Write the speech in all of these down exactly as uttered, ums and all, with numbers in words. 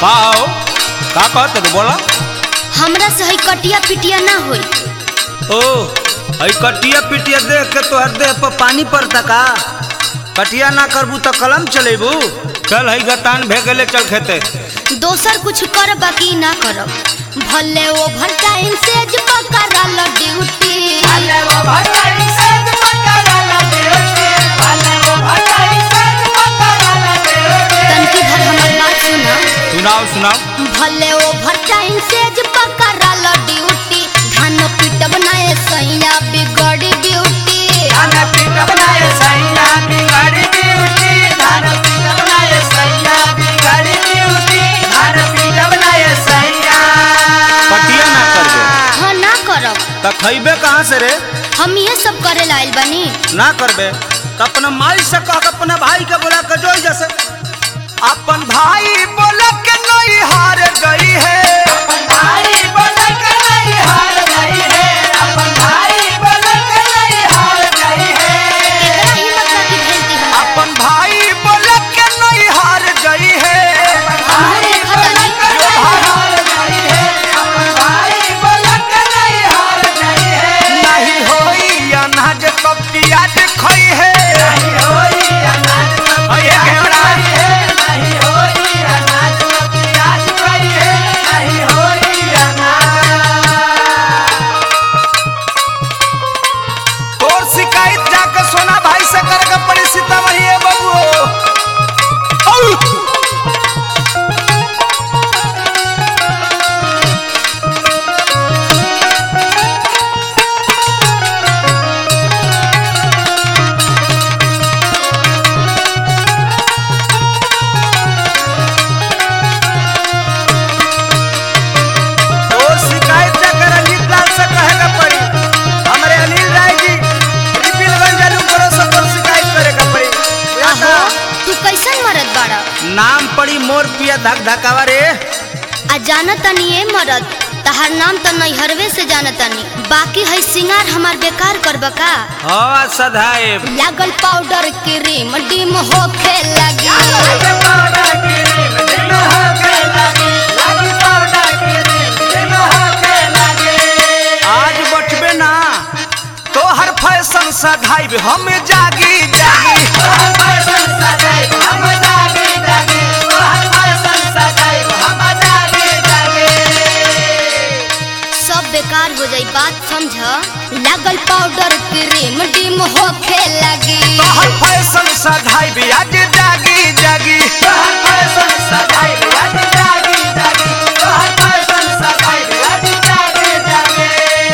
पाओ का कहते तू बोला। हमरा से हई कटिया पिटिया ना होई। ओ हई कटिया पिटिया देख के तोहर देह पर पानी पड़ता का। कटिया ना करबू तो कलम चलेबू। चल हई गतान भेगले चल खेते। दोसर कुछ कर बाकी ना करब। भले ओवर टाइम से ज पकड़ल ड्यूटी। भले ओवर टाइम से ज पकड़ल ड्यूटी। भले ओवर टाइम से ज पकड़ल ड्यूटी। तनकी भर हमर बात सुना। सुनाओ सुनाओ। भले ओवर टाइम से ज पकड़ल ड्यूटी। धान पिटब नाए सैया बिगड़ी ड्यूटी। धान पिटब नाए सैया बिगड़ी ड्यूटी। धान पिटब नाए सैया बिगड़ी ड्यूटी। धान पिटब नाए सैया। कटिया ना करबे। हाँ ना करब। त खइबे कहां से रे। हम ये सब करे लाइल बनी। ना करबे तो अपना माई से कह अपना भाई के बोला के जोई जैसे। अपन भाई बोला के नहीं हार गई है। अपन भाई बोला के नहीं हार गई है। अपन भाई बोला के नहीं हार गई है। एकरा हिम्मत बाकी भेजती हम। अपन भाई बोला के नहीं हार गई है। भाई बोला के नहीं हार गई है। अपन भाई बोला के नहीं हार गई है। नहीं होई अनाज कब प्याज खई है। नहीं होई अनाज कब ये घेवड़ा है। नहीं होई अनाज कब प्याज खई है। नहीं होई अनाज। तोर शिकायत जाके सोना भाई से करके पड़ी सीतामढ़ी है बाबू। तोर शिकायत जाके रंजीत लाल से कहेगा पड़ी। हमारे अनिल राय जी रिपिलगंज जालू करो से तोर शिकायत करेगा पड़ी। आहो तू कैसन मरद बाड़ा। नाम पड़ी मोर पिया धक धकावा रे। आ जानतनी ए मरद तहार नाम तो नैहरवे से जानतनी। बाकी है सिंगार हमार बेकार करब का। हाँ सधाएब। लागल पाउडर क्रीम डिम होखे लगी। लागी पाउडर क्रीम डिम होके लगी। लागी पाउडर क्रीम डिम होके लगी। आज बचबे ना तो हर फैशन सधाइब हम जागी जागी। तोहर फैशन सजाइब हम जागी जागी। तोहर फैशन सजाइब हम जागी जागी। सब बेकार हो जाई बात समझ। लागल पाउडर क्रीम डिम होखे लगी। तो हर फैशन सधाइब आज जागी जागी। तोहर फैशन सजाइब आज जागी जागी। तोहर फैशन सजाइब आज जागी जागी।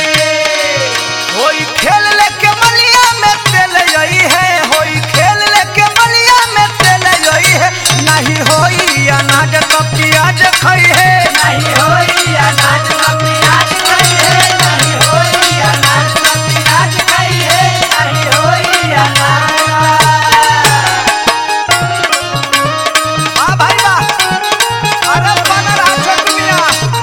होई खेल लेके मलिया में तेल यही है। होई खेल लेके मलिया में तेल यही है। नहीं होई अनाज तो प्याज खई है। नहीं होई अनाज में प्याज खई है। नहीं होई अनाज में प्याज खई है। नहीं होई अनाज। हाँ भाई वाह। अरे बना रहा छोटू मियां।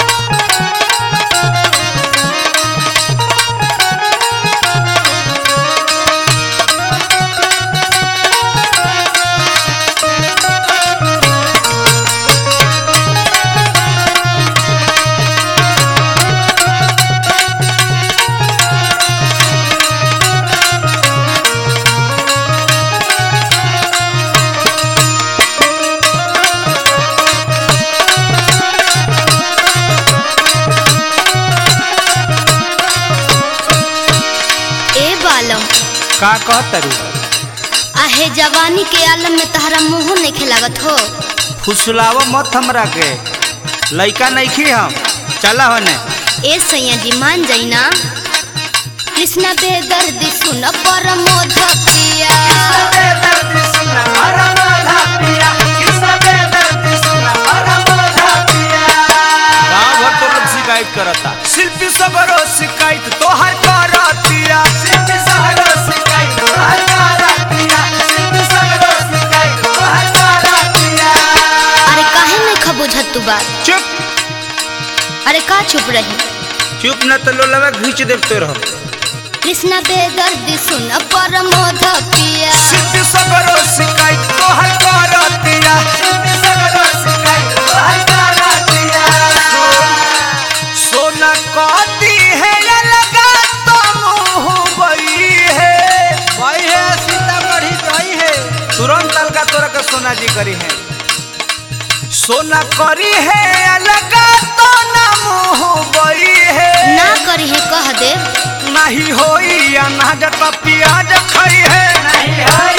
ए बालम का कहतरू। आहे जवानी के आलम में तहरा मुंह नहीं खिलावत हो। फुसलाव मत हमरा के। लइका नहीं खी हम। चला होने। ए सैया जी मान जाई ना। कृष्णा बेदर्दी सुन परमोध पिया। बेदर्द सुन परमोधा पिया। कृष्ण बेदर्द सुन परमोधा पिया। गाँव भर तो लोग शिकायत करता। शिल्पी सबरो शिकायत तो हर करतिया। शिल्पी सबरो शिकायत तोहर करतिया। शिल्पी सबरो शिकायत तोहर करतिया। अरे काहे नहीं खबुझत तू बात। चुप अरे का चुप रही। चुप न तो लोलवा घींच देते रहो। कृष्णा बेदर्दी सुन परमोध पिया। शिल्पी सबरो शिकायत तो हर करतिया। शिल्पी सबरो शिकायत तोहर करतिया। जी करी है सोना करी है अलग तो ना मुँह बड़ी है ना करी है कह दे नहीं होई अनाज तो प्याज खाई है नहीं होई